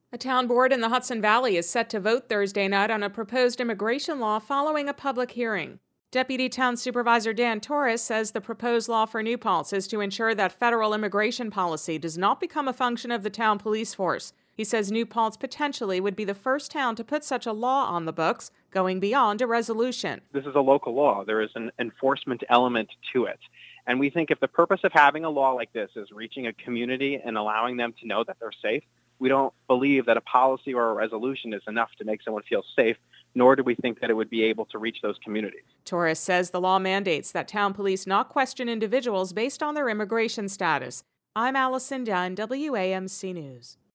A town board in the Hudson Valley is set to vote Thursday night on a proposed immigration law following a public hearing. Deputy Town Supervisor Dan Torres says the proposed law for New Paltz is to ensure that federal immigration policy does not become a function of the town police force. He says New Paltz potentially would be the first town to put such a law on the books, going beyond a resolution. This is a local law. There is an enforcement element to it. And we think if the purpose of having a law like this is reaching a community and allowing them to know that they're safe, we don't believe that a policy or a resolution is enough to make someone feel safe, nor do we think that it would be able to reach those communities. Torres says the law mandates that town police not question individuals based on their immigration status. I'm Allison Dunn, WAMC News.